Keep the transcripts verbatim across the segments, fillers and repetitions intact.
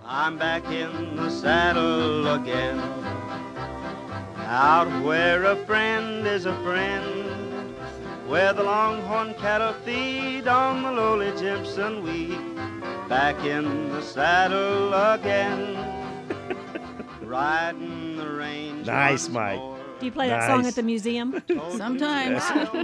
I'm back in the saddle again, out where a friend is a friend, where the longhorn cattle feed on the lowly Jimson weed. Back in the saddle again, riding the range. Nice, Mike. Do you play that Nice. song at the museum? Sometimes.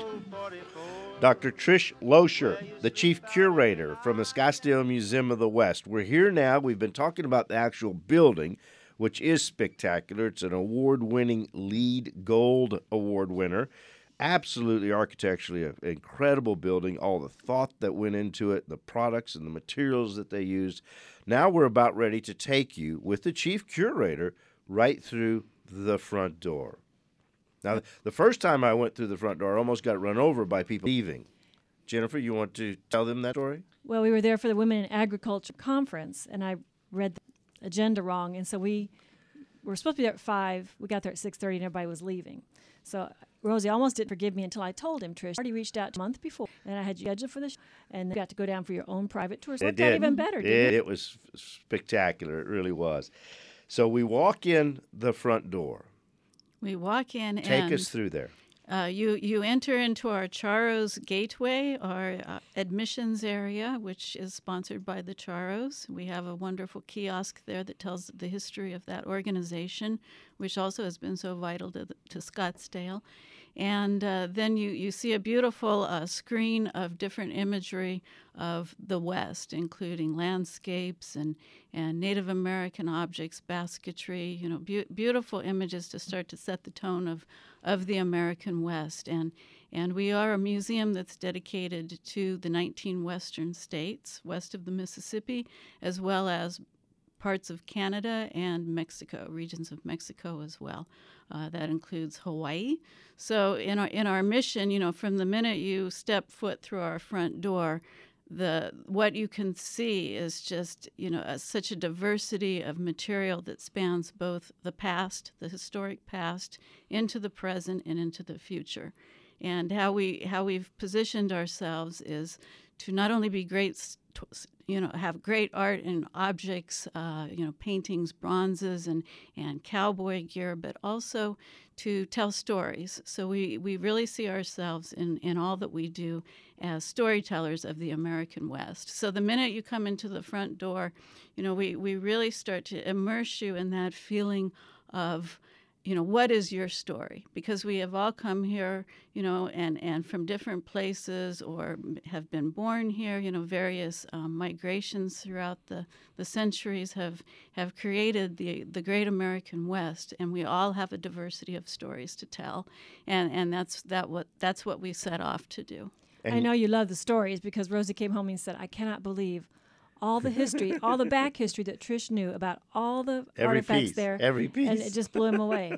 Doctor Trish Loescher, the chief curator from the Scottsdale Museum of the West. We're here now. We've been talking about the actual building, which is spectacular. It's an award-winning LEED Gold Award winner. Absolutely architecturally an incredible building, all the thought that went into it, the products and the materials that they used. Now we're about ready to take you with the chief curator right through the front door. Now, the first time I went through the front door, I almost got run over by people leaving. Jennifer, you want to tell them that story? Well, we were there for the Women in Agriculture Conference, and I read the agenda wrong, and so we were supposed to be there at five. We got there at six thirty, and everybody was leaving. So Rosie almost didn't forgive me until I told him, Trish, I already reached out a month before, and I had you scheduled for the show, and you got to go down for your own private tour. So It it got did. even better, It, didn't it? it was spectacular. It really was. So we walk in the front door. We walk in Take and us through there. Uh, you, you enter into our Charros Gateway, our uh, admissions area, which is sponsored by the Charros. We have a wonderful kiosk there that tells the history of that organization, which also has been so vital to, the, to Scottsdale. And uh, then you, you see a beautiful uh, screen of different imagery of the West, including landscapes and, and Native American objects, basketry, you know, be- beautiful images to start to set the tone of, of the American West. And, and we are a museum that's dedicated to the nineteen Western states west of the Mississippi, as well as parts of Canada and Mexico, regions of Mexico as well. Uh, that includes Hawaii. So in our in our mission, you know, from the minute you step foot through our front door, the what you can see is just, you know, a, such a diversity of material that spans both the past, the historic past, into the present and into the future. And how we how we've positioned ourselves is to not only be great, you know, have great art and objects, uh, you know, paintings, bronzes, and, and cowboy gear, but also to tell stories. So we, we really see ourselves in, in all that we do as storytellers of the American West. So the minute you come into the front door, you know, we, we really start to immerse you in that feeling of, you know, what is your story? Because we have all come here, you know, and, and from different places or have been born here, you know, various um, migrations throughout the, the centuries have have created the, the great American West, and we all have a diversity of stories to tell. And, and that's that what that's what we set off to do. I know you love the stories because Rosie came home and said, I cannot believe all the history, all the back history that Trish knew about all the Every artifacts piece, there. every piece. And it just blew him away.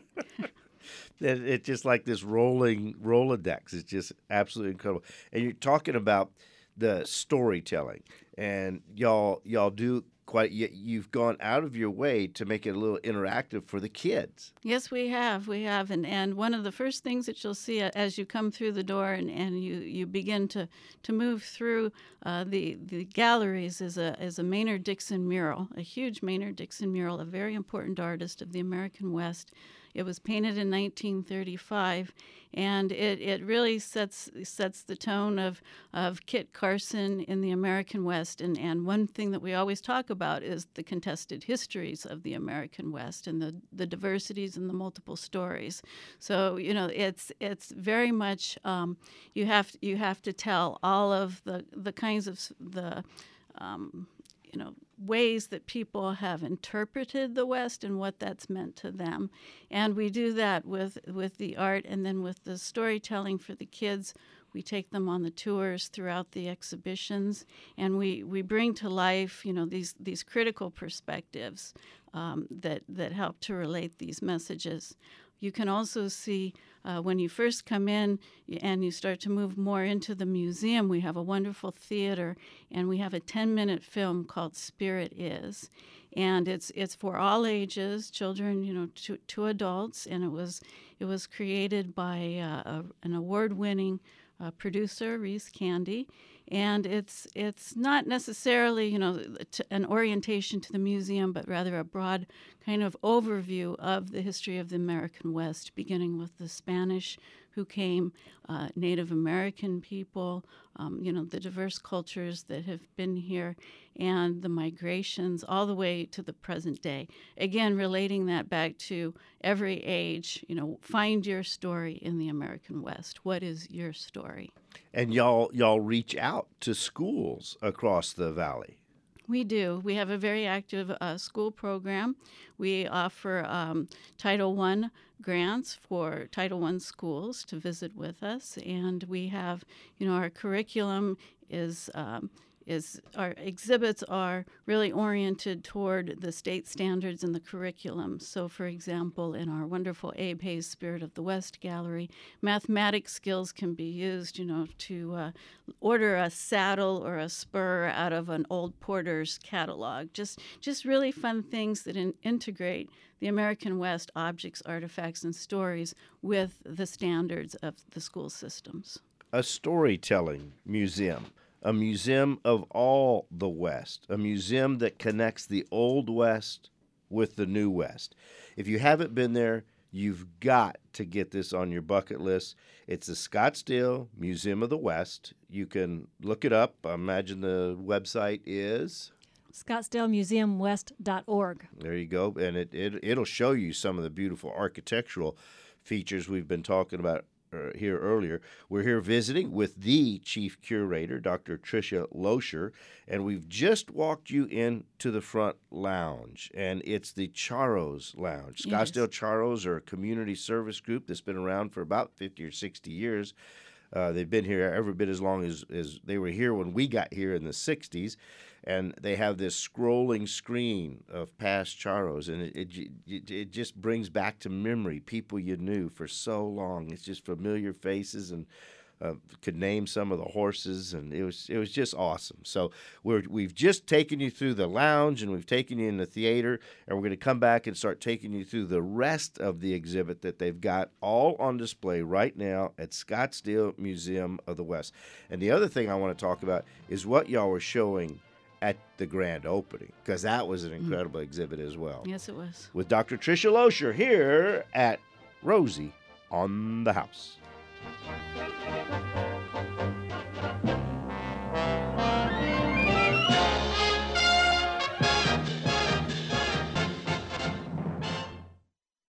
It, it's just like this rolling Rolodex. It's just absolutely incredible. And you're talking about the storytelling, and y'all y'all do quite. You, you've gone out of your way to make it a little interactive for the kids. Yes, we have. We have. And, and one of the first things that you'll see as you come through the door and, and you, you begin to, to move through uh, the, the galleries is a, is a Maynard Dixon mural, a huge Maynard Dixon mural, a very important artist of the American West. It was painted in nineteen thirty-five, and it, it really sets sets the tone of, of Kit Carson in the American West. And, and one thing that we always talk about is the contested histories of the American West and the, the diversities and the multiple stories. So, you know, it's it's very much um, you have you have to tell all of the, the kinds of the um, you know, ways that people have interpreted the West and what that's meant to them. And we do that with, with the art and then with the storytelling for the kids. We take them on the tours throughout the exhibitions, and we, we bring to life, you know, these, these critical perspectives um, that, that help to relate these messages. You can also see uh, when you first come in and you start to move more into the museum, we have a wonderful theater, and we have a ten-minute film called Spirit Is. And it's it's for all ages, children, you know, to, to adults, and it was it was created by uh, a, an award-winning uh, producer, Reese Candy. And it's it's not necessarily, you know, t- an orientation to the museum, but rather a broad kind of overview of the history of the American West, beginning with the Spanish who came, uh, Native American people, um, you know, the diverse cultures that have been here, and the migrations all the way to the present day. Again, relating that back to every age, you know, find your story in the American West. What is your story? And y'all y'all reach out to schools across the valley. We do. We have a very active uh, school program. We offer um, Title One grants for Title One schools to visit with us, and we have, you know, our curriculum is um, is our exhibits are really oriented toward the state standards in the curriculum. So, for example, in our wonderful Abe Hayes Spirit of the West gallery, mathematics skills can be used, you know, to uh, order a saddle or a spur out of an old porter's catalog. Just, just really fun things that in- integrate the American West objects, artifacts, and stories with the standards of the school systems. A storytelling museum. A museum of all the West, a museum that connects the Old West with the New West. If you haven't been there, you've got to get this on your bucket list. It's the Scottsdale Museum of the West. You can look it up. I imagine the website is Scottsdale Museum West dot org. There you go. And it, it, it'll show you some of the beautiful architectural features we've been talking about here earlier. We're here visiting with the chief curator, Doctor Tricia Loescher, and we've just walked you into the front lounge, and it's the Charros Lounge. Yes. Scottsdale Charros are a community service group that's been around for about fifty or sixty years. Uh, they've been here every bit as long as, as they were here when we got here in the sixties. And they have this scrolling screen of past Charros, and it, it it it just brings back to memory people you knew for so long. It's just familiar faces, and uh, could name some of the horses, and it was it was just awesome. So we're we've just taken you through the lounge, and we've taken you in the theater, and we're going to come back and start taking you through the rest of the exhibit that they've got all on display right now at Scottsdale Museum of the West. And the other thing I want to talk about is what y'all were showing at the grand opening, because that was an incredible mm. exhibit as well. Yes, it was. With Doctor Tricia Loescher here at Rosie on the House.